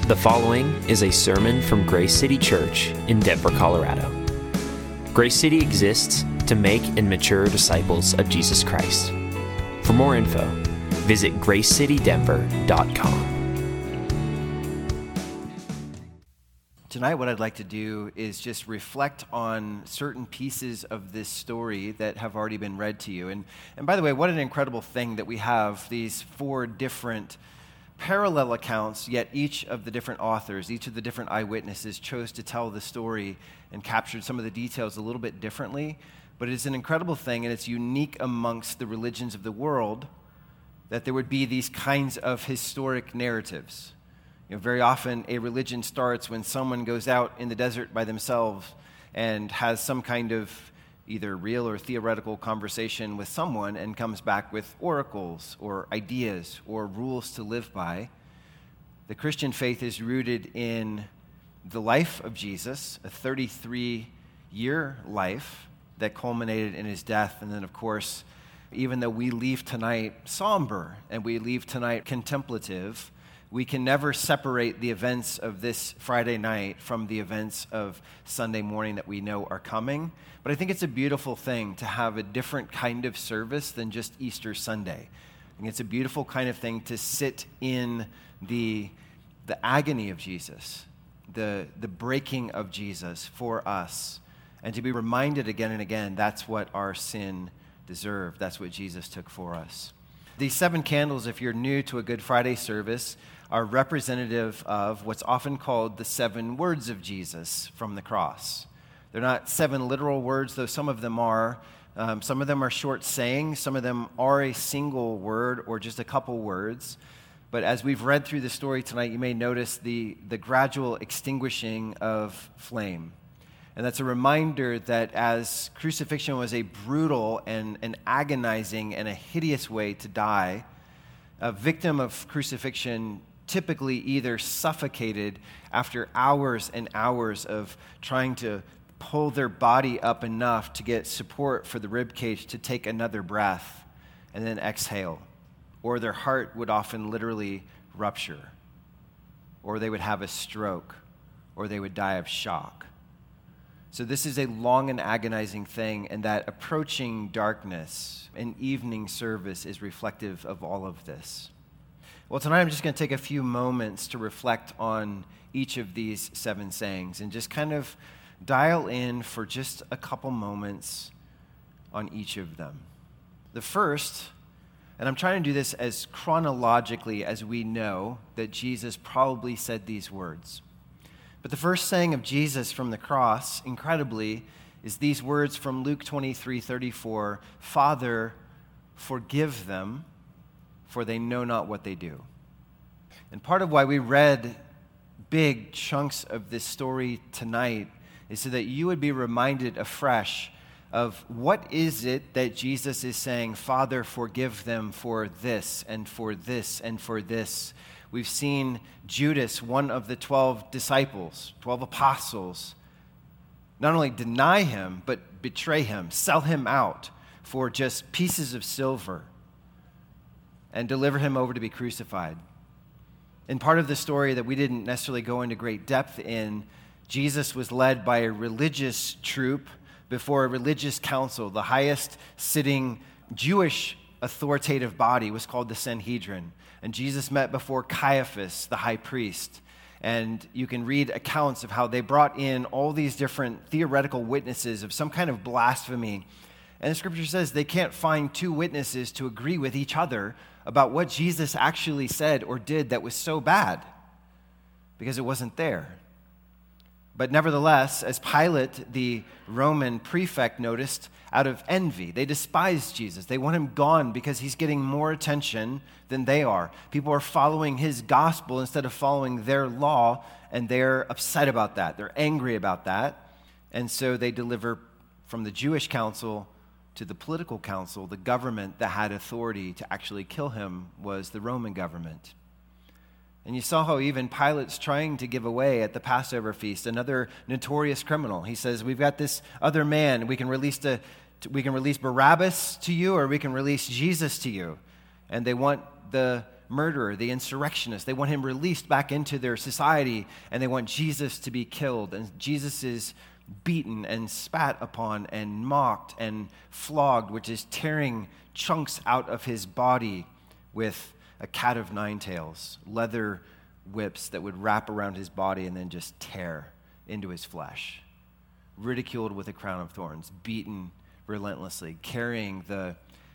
The following is a sermon from Grace City Church in Denver, Colorado. Grace City exists to make and mature disciples of Jesus Christ. For more info, visit gracecitydenver.com. Tonight, what I'd like to do is just reflect on certain pieces of this story that have already been read to you. And by the way, what an incredible thing that we have these four different parallel accounts, yet each of the different authors, each of the different eyewitnesses chose to tell the story and captured some of the details a little bit differently. But it's an incredible thing, and it's unique amongst the religions of the world that there would be these kinds of historic narratives. You know, very often a religion starts when someone goes out in the desert by themselves and has some kind of either real or theoretical conversation with someone and comes back with oracles or ideas or rules to live by. The Christian faith is rooted in the life of Jesus, a 33-year life that culminated in his death. And then, of course, even though we leave tonight somber and we leave tonight contemplative, we can never separate the events of this Friday night from the events of Sunday morning that we know are coming. But I think it's a beautiful thing to have a different kind of service than just Easter Sunday. I think it's a beautiful kind of thing to sit in the agony of Jesus, the breaking of Jesus for us, and to be reminded again and again that's what our sin deserved. That's what Jesus took for us. These 7 candles, if you're new to a Good Friday service, are representative of what's often called the 7 words of Jesus from the cross. They're not 7 literal words, though some of them are. Some of them are short sayings. Some of them are a single word or just a couple words. But as we've read through the story tonight, you may notice the gradual extinguishing of flame. And that's a reminder that as crucifixion was a brutal and an agonizing and a hideous way to die, a victim of crucifixion typically either suffocated after hours and hours of trying to pull their body up enough to get support for the rib cage to take another breath and then exhale. Or their heart would often literally rupture. Or they would have a stroke. Or they would die of shock. So this is a long and agonizing thing, and that approaching darkness and evening service is reflective of all of this. Well, tonight I'm just going to take a few moments to reflect on each of these 7 sayings and just kind of dial in for just a couple moments on each of them. The first, and I'm trying to do this as chronologically as we know that Jesus probably said these words. But the first saying of Jesus from the cross, incredibly, is these words from Luke 23:34, "Father, forgive them, for they know not what they do." And part of why we read big chunks of this story tonight is so that you would be reminded afresh of what is it that Jesus is saying, "Father, forgive them for this and for this and for this." We've seen Judas, one of the 12 disciples, 12 apostles, not only deny him, but betray him, sell him out for just pieces of silver, and deliver him over to be crucified. And part of the story that we didn't necessarily go into great depth in, Jesus was led by a religious troop before a religious council. The highest sitting Jewish authoritative body was called the Sanhedrin. And Jesus met before Caiaphas, the high priest. And you can read accounts of how they brought in all these different theoretical witnesses of some kind of blasphemy. And the scripture says they can't find 2 witnesses to agree with each other about what Jesus actually said or did that was so bad, because it wasn't there. But nevertheless, as Pilate, the Roman prefect, noticed, out of envy, they despised Jesus. They want him gone because he's getting more attention than they are. People are following his gospel instead of following their law, and they're upset about that. They're angry about that. And so they deliver from the Jewish council to the political council. The government that had authority to actually kill him was the Roman government. And you saw how even Pilate's trying to give away at the Passover feast another notorious criminal. He says, "We've got this other man. We can release Barabbas to you, or we can release Jesus to you." And they want the murderer, the insurrectionist. They want him released back into their society, and they want Jesus to be killed. And Jesus is beaten and spat upon and mocked and flogged, which is tearing chunks out of his body with a cat of nine tails, leather whips that would wrap around his body and then just tear into his flesh. Ridiculed with a crown of thorns, beaten relentlessly, carrying the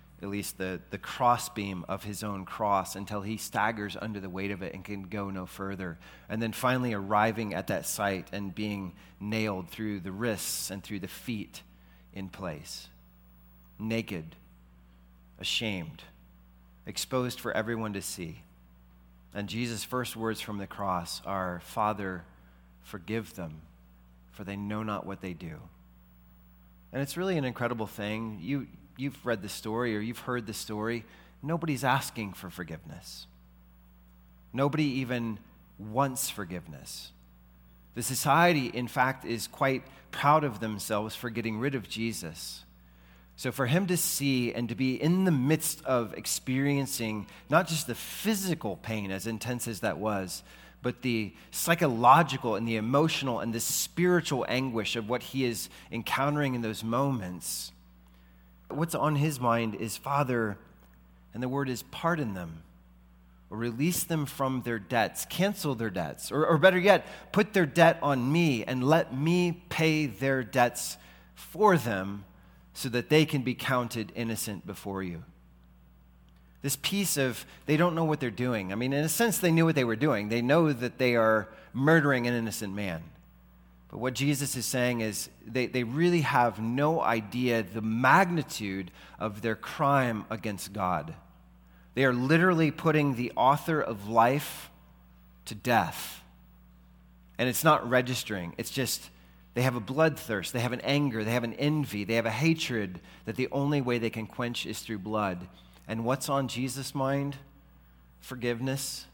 crossbeam of his own cross until he staggers under the weight of it and can go no further. And then finally arriving at that site and being nailed through the wrists and through the feet in place. Naked, ashamed, exposed for everyone to see. And Jesus' first words from the cross are, "Father, forgive them, for they know not what they do." And it's really an incredible thing. You've read the story or you've heard the story. Nobody's asking for forgiveness. Nobody even wants forgiveness. The society, in fact, is quite proud of themselves for getting rid of Jesus. So for him to see and to be in the midst of experiencing not just the physical pain, as intense as that was, but the psychological and the emotional and the spiritual anguish of what he is encountering in those moments, what's on his mind is, Father, and the word is pardon them, or release them from their debts, cancel their debts, or better yet, put their debt on me and let me pay their debts for them so that they can be counted innocent before you. This piece of they don't know what they're doing. I mean, in a sense, they knew what they were doing. They know that they are murdering an innocent man. But what Jesus is saying is they really have no idea the magnitude of their crime against God. They are literally putting the author of life to death. And it's not registering. It's just they have a bloodthirst, they have an anger, they have an envy, they have a hatred that the only way they can quench is through blood. And what's on Jesus' mind? Forgiveness,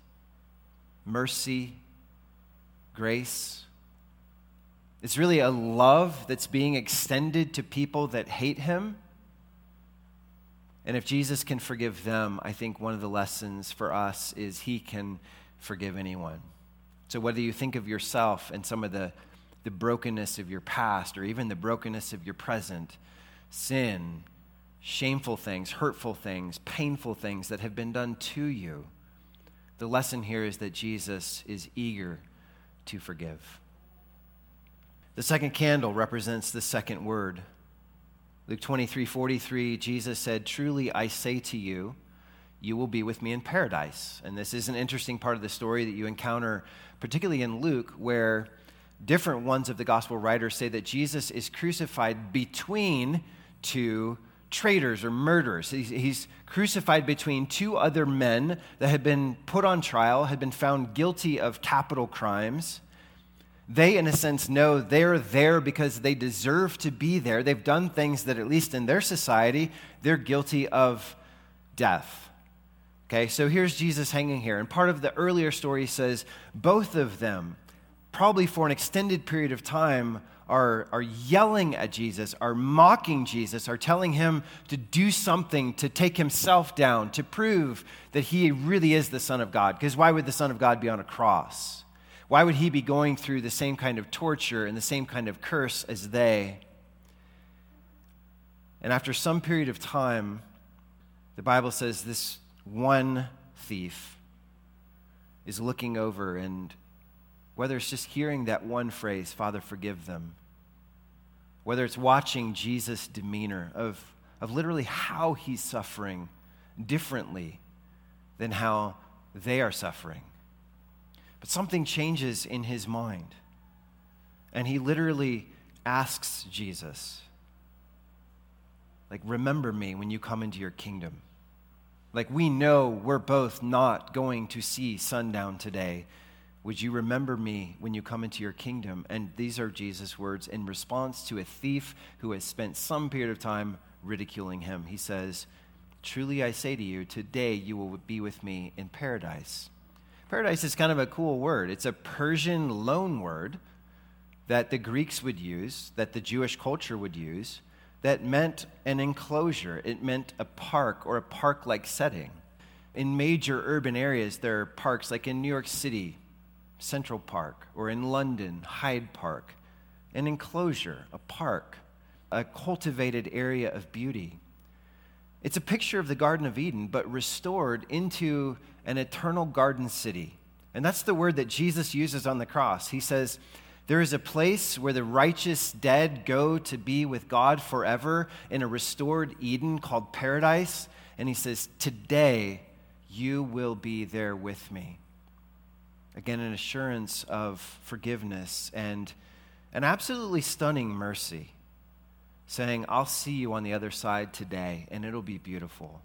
mercy, grace. It's really a love that's being extended to people that hate him. And if Jesus can forgive them, I think one of the lessons for us is he can forgive anyone. So whether you think of yourself and some of the brokenness of your past or even the brokenness of your present, sin, shameful things, hurtful things, painful things that have been done to you, the lesson here is that Jesus is eager to forgive. The second candle represents the second word. Luke 23:43, Jesus said, "Truly I say to you, you will be with me in paradise." And this is an interesting part of the story that you encounter, particularly in Luke, where different ones of the gospel writers say that Jesus is crucified between two traitors or murderers. He's crucified between two other men that had been put on trial, had been found guilty of capital crimes. They, in a sense, know they're there because they deserve to be there. They've done things that, at least in their society, they're guilty of death. Okay, so here's Jesus hanging here. And part of the earlier story says both of them, probably for an extended period of time, are yelling at Jesus, are mocking Jesus, are telling him to do something to take himself down, to prove that he really is the Son of God. Because why would the Son of God be on a cross? Why would he be going through the same kind of torture and the same kind of curse as they? And after some period of time, the Bible says this one thief is looking over, and whether it's just hearing that one phrase, "Father, forgive them," whether it's watching Jesus' demeanor of literally how he's suffering differently than how they are suffering. But something changes in his mind. And he literally asks Jesus, like, "Remember me when you come into your kingdom." Like, we know we're both not going to see sundown today. Would you remember me when you come into your kingdom? And these are Jesus' words in response to a thief who has spent some period of time ridiculing him. He says, "Truly I say to you, today you will be with me in paradise." Paradise is kind of a cool word. It's a Persian loan word that the Greeks would use, that the Jewish culture would use, that meant an enclosure. It meant a park or a park-like setting. In major urban areas, there are parks like in New York City, Central Park, or in London, Hyde Park, an enclosure, a park, a cultivated area of beauty. It's a picture of the Garden of Eden, but restored into an eternal garden city. And that's the word that Jesus uses on the cross. He says, there is a place where the righteous dead go to be with God forever in a restored Eden called paradise. And he says, today you will be there with me. Again, an assurance of forgiveness and an absolutely stunning mercy, saying, I'll see you on the other side today, and it'll be beautiful.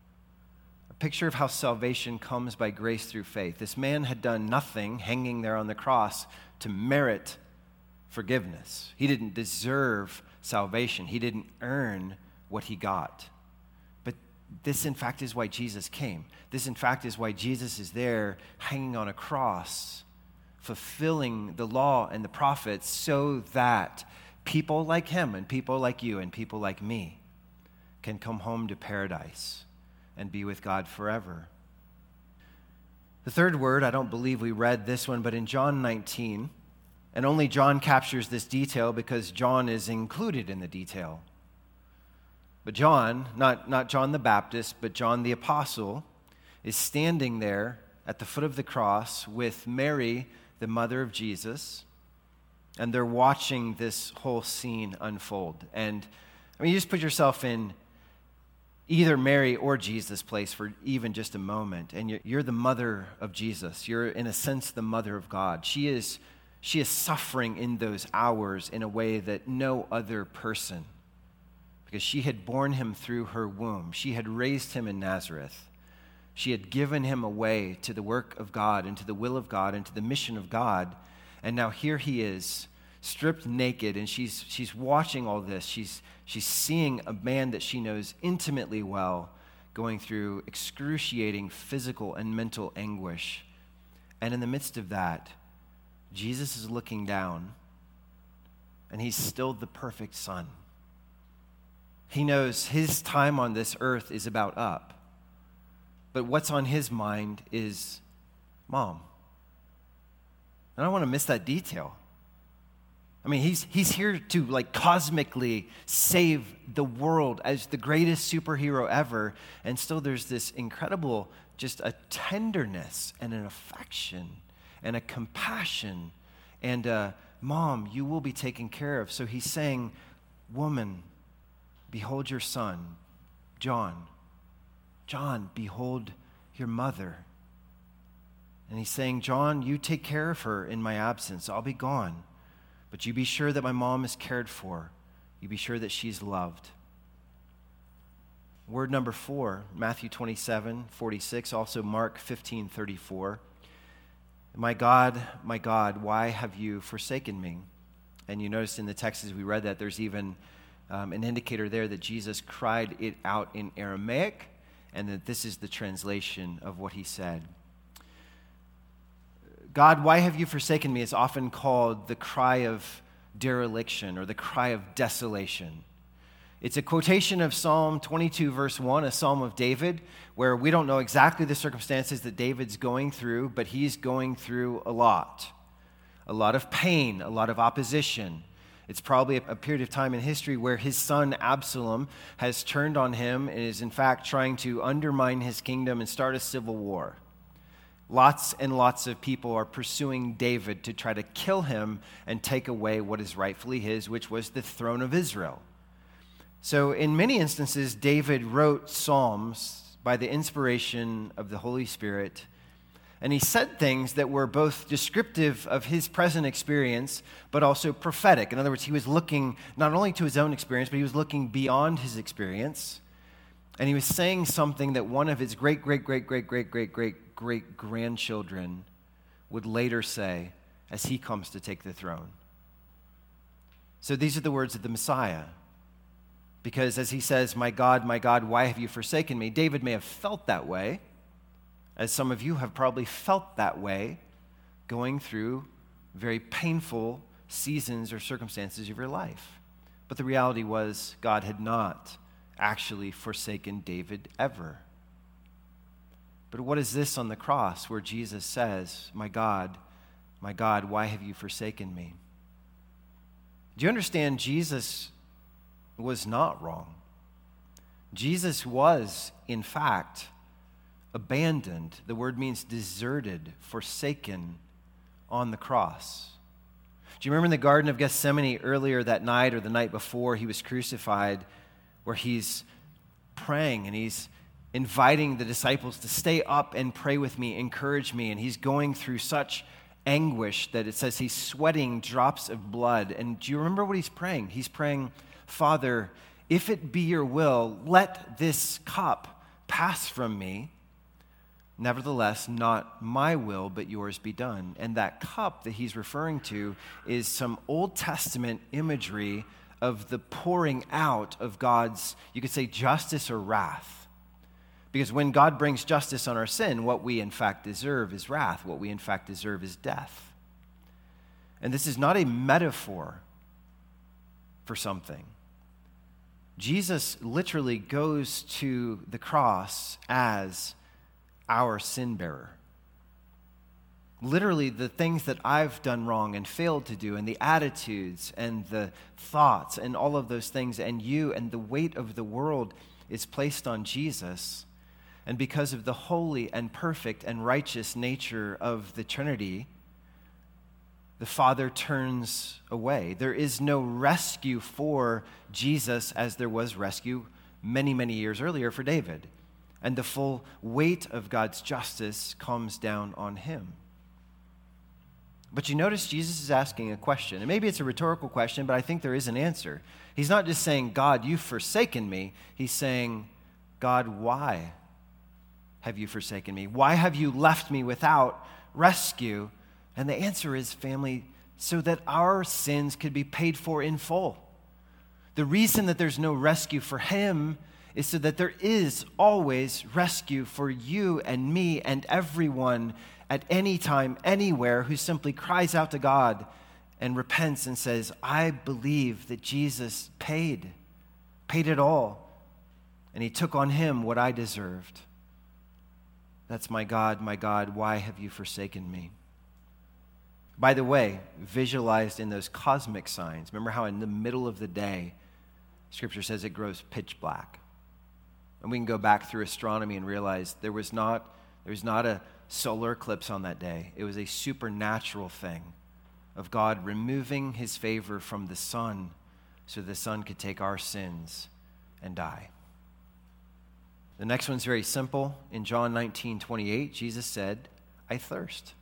A picture of how salvation comes by grace through faith. This man had done nothing hanging there on the cross to merit forgiveness. He didn't deserve salvation. He didn't earn what he got. But this, in fact, is why Jesus came. This, in fact, is why Jesus is there hanging on a cross, fulfilling the law and the prophets so that people like him and people like you and people like me can come home to paradise and be with God forever. The third word, I don't believe we read this one, but in John 19, and only John captures this detail because John is included in the detail. But John, not John the Baptist, but John the Apostle, is standing there at the foot of the cross with Mary, the mother of Jesus, and they're watching this whole scene unfold. And I mean, you just put yourself in either Mary or Jesus' place for even just a moment, and you're the mother of Jesus. You're, in a sense, the mother of God. She is suffering in those hours in a way that no other person, because she had borne him through her womb. She had raised him in Nazareth. She had given him away to the work of God and to the will of God and to the mission of God. And now here he is, stripped naked, and she's watching all this. She's seeing a man that she knows intimately well going through excruciating physical and mental anguish. And in the midst of that, Jesus is looking down, and he's still the perfect son. He knows his time on this earth is about up. But what's on his mind is Mom. And I don't want to miss that detail. I mean, he's here to like cosmically save the world as the greatest superhero ever. And still there's this incredible, just a tenderness and an affection and a compassion and a, Mom, you will be taken care of. So he's saying, woman, behold your son. John, behold your mother. And he's saying, John, you take care of her in my absence. I'll be gone. But you be sure that my mom is cared for. You be sure that she's loved. Word number 4, Matthew 27:46, also Mark 15:34. My God, why have you forsaken me? And you notice in the text as we read that, there's even an indicator there that Jesus cried it out in Aramaic, and that this is the translation of what he said. God, why have you forsaken me is often called the cry of dereliction or the cry of desolation. It's a quotation of Psalm 22, verse 1, a psalm of David, where we don't know exactly the circumstances that David's going through, but he's going through a lot of pain, a lot of opposition. It's probably a period of time in history where his son Absalom has turned on him and is in fact trying to undermine his kingdom and start a civil war. Lots and lots of people are pursuing David to try to kill him and take away what is rightfully his, which was the throne of Israel. So in many instances, David wrote psalms by the inspiration of the Holy Spirit, and he said things that were both descriptive of his present experience, but also prophetic. In other words, he was looking not only to his own experience, but he was looking beyond his experience. And he was saying something that one of his great-grandchildren would later say as he comes to take the throne. So these are the words of the Messiah. Because as he says, my God, why have you forsaken me? David may have felt that way, as some of you have probably felt that way going through very painful seasons or circumstances of your life. But the reality was God had not actually forsaken David ever. But what is this on the cross where Jesus says, my God, why have you forsaken me? Do you understand Jesus was not wrong? Jesus was, in fact, abandoned. The word means deserted, forsaken on the cross. Do you remember in the Garden of Gethsemane earlier that night or the night before he was crucified, where he's praying and he's inviting the disciples to stay up and pray with me, encourage me, and he's going through such anguish that it says he's sweating drops of blood. And do you remember what he's praying? He's praying, Father, if it be your will, let this cup pass from me. Nevertheless, not my will, but yours be done. And that cup that he's referring to is some Old Testament imagery of the pouring out of God's, you could say, justice or wrath. Because when God brings justice on our sin, what we in fact deserve is wrath. What we in fact deserve is death. And this is not a metaphor for something. Jesus literally goes to the cross as our sin bearer. Literally, the things that I've done wrong and failed to do, and the attitudes and the thoughts and all of those things, and you and the weight of the world is placed on Jesus. And because of the holy and perfect and righteous nature of the Trinity, the Father turns away. There is no rescue for Jesus as there was rescue many, many years earlier for David. And the full weight of God's justice comes down on him. But you notice Jesus is asking a question. And maybe it's a rhetorical question, but I think there is an answer. He's not just saying, God, you've forsaken me. He's saying, God, why have you forsaken me? Why have you left me without rescue? And the answer is, family, so that our sins could be paid for in full. The reason that there's no rescue for him is so that there is always rescue for you and me and everyone at any time, anywhere, who simply cries out to God and repents and says, I believe that Jesus paid it all, and he took on him what I deserved. That's my God, why have you forsaken me? By the way, visualized in those cosmic signs, remember how in the middle of the day, Scripture says it grows pitch black. And we can go back through astronomy and realize there was not a solar eclipse on that day. It was a supernatural thing of God removing his favor from the sun so the sun could take our sins and die. The next one's very simple. In John 19:28, Jesus said, I thirst.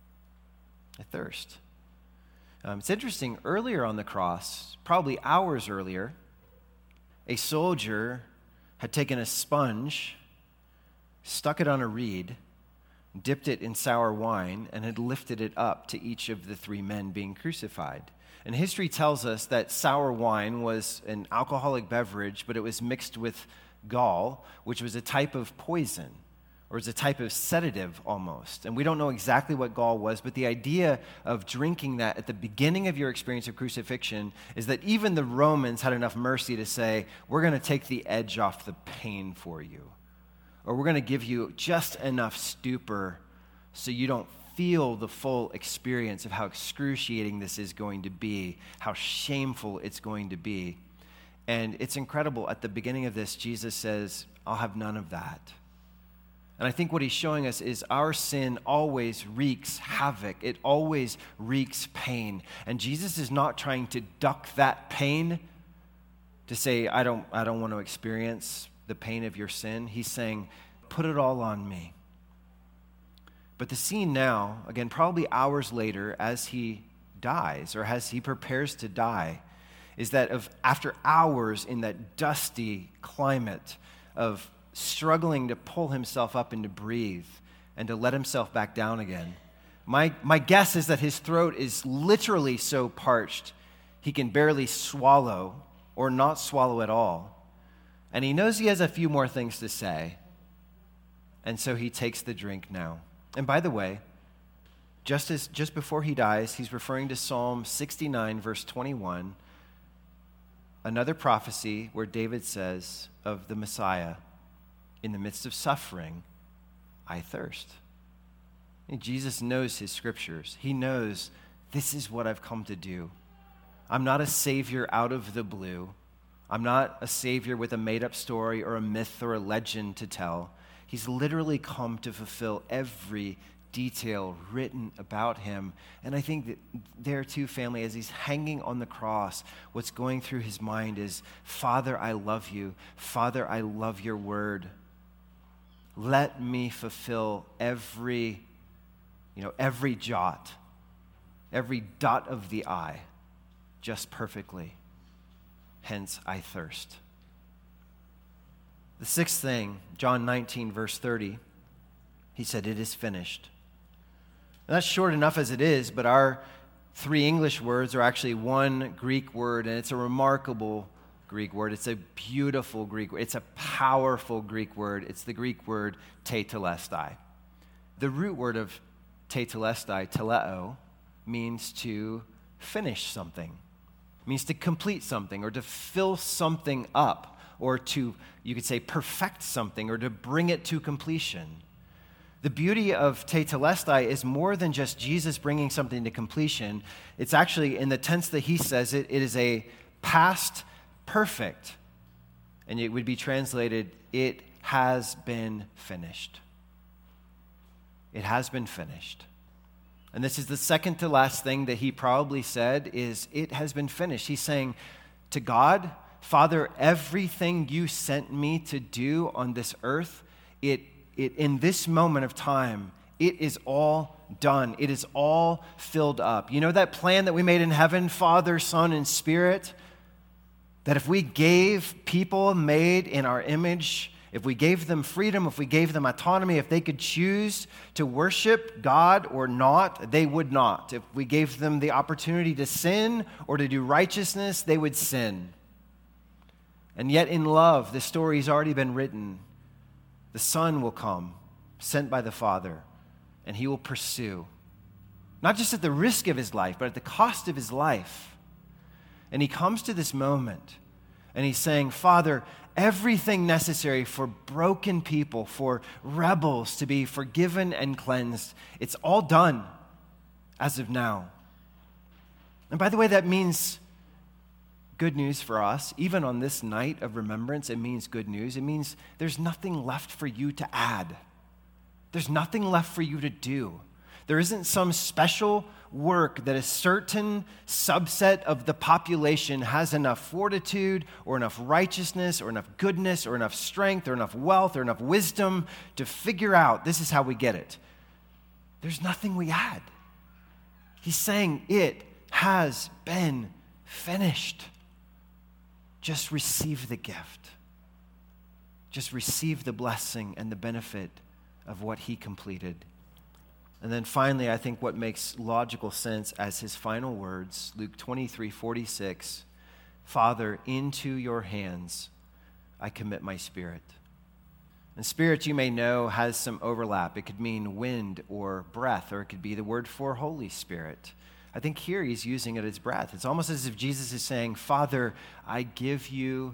I thirst. It's interesting, earlier on the cross, probably hours earlier, a soldier had taken a sponge, stuck it on a reed, dipped it in sour wine, and had lifted it up to each of the three men being crucified. And history tells us that sour wine was an alcoholic beverage, but it was mixed with gall, which was a type of poison, or is a type of sedative almost. And we don't know exactly what gall was, but the idea of drinking that at the beginning of your experience of crucifixion is that even the Romans had enough mercy to say, we're going to take the edge off the pain for you. Or we're going to give you just enough stupor so you don't feel the full experience of how excruciating this is going to be, how shameful it's going to be. And it's incredible. At the beginning of this, Jesus says, I'll have none of that. And I think what he's showing us is our sin always wreaks havoc. It always wreaks pain. And Jesus is not trying to duck that pain to say, I don't want to experience the pain of your sin. He's saying, put it all on me. But the scene now, again, probably hours later, as he dies or as he prepares to die, is that after hours in that dusty climate of struggling to pull himself up and to breathe and to let himself back down again. My guess is that his throat is literally so parched he can barely swallow or not swallow at all. And he knows he has a few more things to say. And so he takes the drink now. And by the way, just before he dies, he's referring to Psalm 69, verse 21, another prophecy where David says of the Messiah, in the midst of suffering, I thirst. And Jesus knows his scriptures. He knows this is what I've come to do. I'm not a savior out of the blue. I'm not a savior with a made-up story or a myth or a legend to tell. He's literally come to fulfill every detail written about him. And I think that there too, family, as he's hanging on the cross, what's going through his mind is, Father, I love you. Father, I love your word. Let me fulfill every jot, every dot of the I, just perfectly. Hence, I thirst. The sixth thing, John 19, verse 30, he said, it is finished. And that's short enough as it is, but our three English words are actually one Greek word, and it's a remarkable Greek word. It's a beautiful Greek word. It's a powerful Greek word. It's the Greek word tetelestai. The root word of tetelestai, teleo, means to finish something. It means to complete something or to fill something up or to, you could say, perfect something or to bring it to completion. The beauty of tetelestai is more than just Jesus bringing something to completion. It's actually, in the tense that he says it, it is a past perfect. And it would be translated, it has been finished. It has been finished. And this is the second to last thing that he probably said is, it has been finished. He's saying to God, Father, everything you sent me to do on this earth, it in this moment of time, it is all done. It is all filled up. You know that plan that we made in heaven, Father, Son, and Spirit? That if we gave people made in our image, if we gave them freedom, if we gave them autonomy, if they could choose to worship God or not, they would not. If we gave them the opportunity to sin or to do righteousness, they would sin. And yet in love, the story has already been written. The Son will come, sent by the Father, and he will pursue, not just at the risk of his life, but at the cost of his life. And he comes to this moment, and he's saying, Father, everything necessary for broken people, for rebels to be forgiven and cleansed, it's all done as of now. And by the way, that means good news for us. Even on this night of remembrance, it means good news. It means there's nothing left for you to add. There's nothing left for you to do. There isn't some special work that a certain subset of the population has enough fortitude or enough righteousness or enough goodness or enough strength or enough wealth or enough wisdom to figure out this is how we get it. There's nothing we add. He's saying it has been finished. Just receive the gift. Just receive the blessing and the benefit of what he completed. And then finally, I think what makes logical sense as his final words, Luke 23:46, Father, into your hands I commit my spirit. And spirit, you may know, has some overlap. It could mean wind or breath, or it could be the word for Holy Spirit. I think here he's using it as breath. It's almost as if Jesus is saying, Father, I give you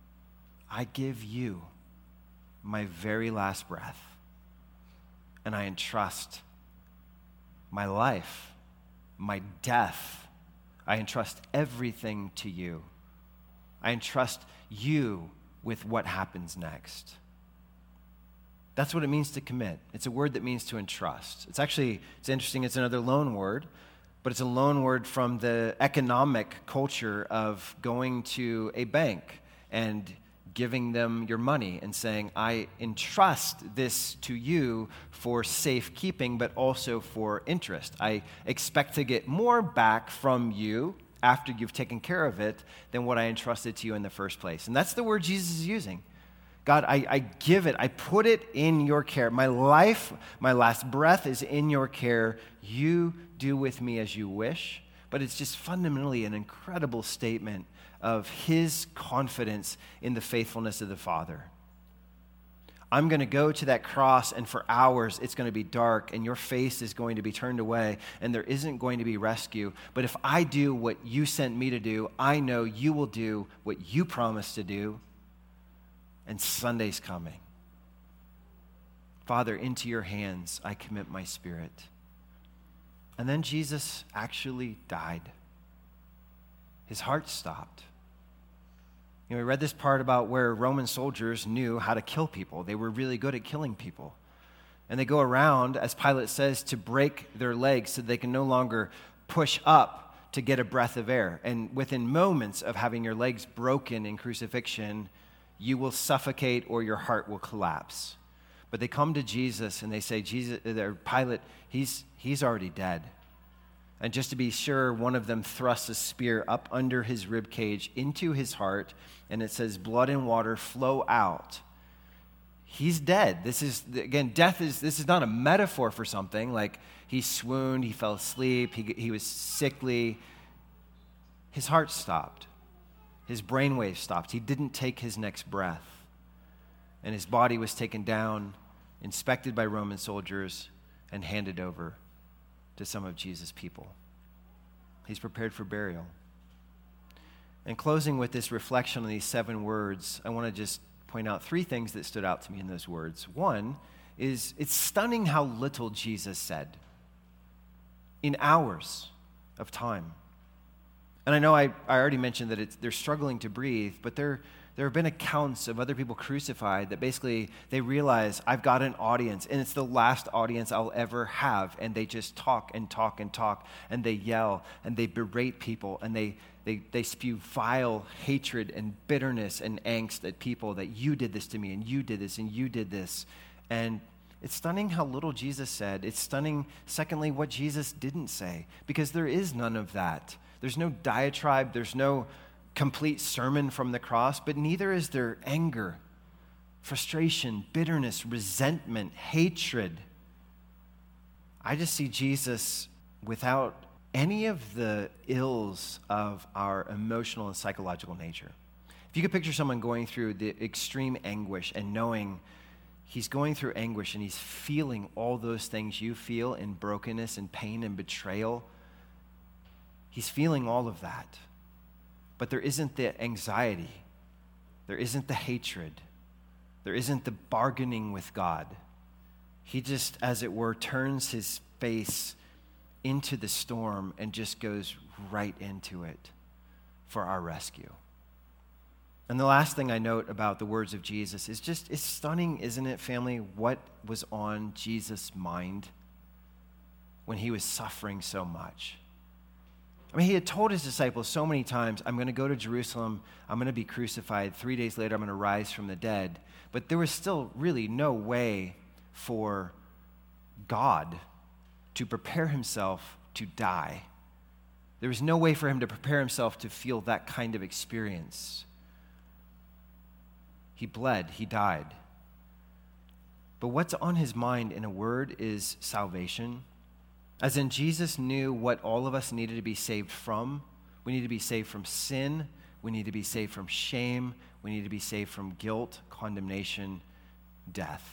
my very last breath. And I entrust my life, my death. I entrust everything to you. I entrust you with what happens next. That's what it means to commit. It's a word that means to entrust. It's interesting, it's another loan word, but it's a loan word from the economic culture of going to a bank and giving them your money and saying, I entrust this to you for safekeeping, but also for interest. I expect to get more back from you after you've taken care of it than what I entrusted to you in the first place. And that's the word Jesus is using. God, I give it, I put it in your care. My life, my last breath is in your care. You do with me as you wish. But it's just fundamentally an incredible statement of his confidence in the faithfulness of the Father. I'm going to go to that cross, and for hours it's going to be dark, and your face is going to be turned away, and there isn't going to be rescue. But if I do what you sent me to do, I know you will do what you promised to do, and Sunday's coming. Father, into your hands I commit my spirit. And then Jesus actually died. His heart stopped. We read this part about where Roman soldiers knew how to kill people. They were really good at killing people. And they go around, as Pilate says, to break their legs so they can no longer push up to get a breath of air. And within moments of having your legs broken in crucifixion, you will suffocate or your heart will collapse. But they come to Jesus and they say, Pilate, he's already dead. And just to be sure, one of them thrusts a spear up under his rib cage into his heart, and it says, blood and water flow out. He's dead. This is not a metaphor for something like he swooned, he fell asleep, he was sickly. His heart stopped. His brainwave stopped. He didn't take his next breath. And his body was taken down, inspected by Roman soldiers, and handed over to some of Jesus' people. He's prepared for burial. And closing with this reflection on these 7 words, I want to just point out 3 things that stood out to me in those words. One is it's stunning how little Jesus said in hours of time. And I know I already mentioned that they're struggling to breathe, but there have been accounts of other people crucified that basically they realize I've got an audience and it's the last audience I'll ever have, and they just talk and talk and talk, and they yell and they berate people, and they spew vile hatred and bitterness and angst at people that you did this to me and you did this and you did this. And it's stunning how little Jesus said. It's stunning, secondly, what Jesus didn't say, because there is none of that. There's no diatribe, there's no complete sermon from the cross, but neither is there anger, frustration, bitterness, resentment, hatred. I just see Jesus without any of the ills of our emotional and psychological nature. If you could picture someone going through the extreme anguish and knowing he's going through anguish and he's feeling all those things you feel in brokenness and pain and betrayal, he's feeling all of that. But there isn't the anxiety. There isn't the hatred. There isn't the bargaining with God. He just, as it were, turns his face into the storm and just goes right into it for our rescue. And the last thing I note about the words of Jesus is just, it's stunning, isn't it, family, what was on Jesus' mind when he was suffering so much. I mean, he had told his disciples so many times, I'm going to go to Jerusalem, I'm going to be crucified, 3 days later I'm going to rise from the dead. But there was still really no way for God to prepare himself to die. There was no way for him to prepare himself to feel that kind of experience. He bled, he died. But what's on his mind, in a word, is salvation. As in, Jesus knew what all of us needed to be saved from. We need to be saved from sin. We need to be saved from shame. We need to be saved from guilt, condemnation, death.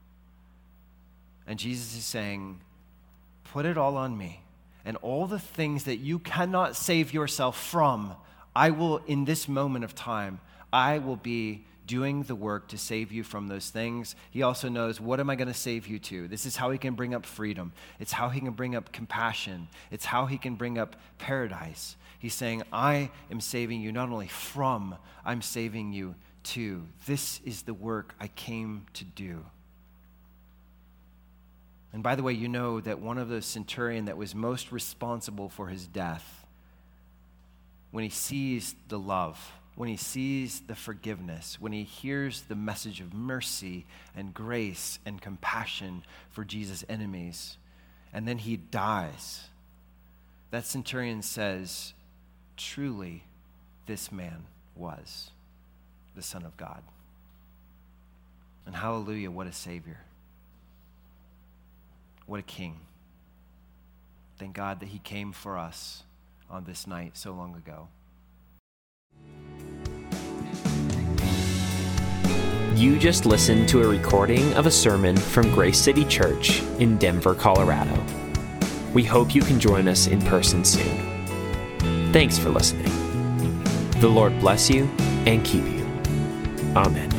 And Jesus is saying, put it all on me. And all the things that you cannot save yourself from, I will, in this moment of time, I will be doing the work to save you from those things. He also knows, what am I going to save you to? This is how he can bring up freedom. It's how he can bring up compassion. It's how he can bring up paradise. He's saying, I am saving you not only from, I'm saving you to. This is the work I came to do. And by the way, you know that one of the centurion that was most responsible for his death, when he sees the love, when he sees the forgiveness, when he hears the message of mercy and grace and compassion for Jesus' enemies, and then he dies, that centurion says, truly, this man was the Son of God. And hallelujah, what a Savior. What a King. Thank God that he came for us on this night so long ago. You just listened to a recording of a sermon from Grace City Church in Denver, Colorado. We hope you can join us in person soon. Thanks for listening. The Lord bless you and keep you. Amen.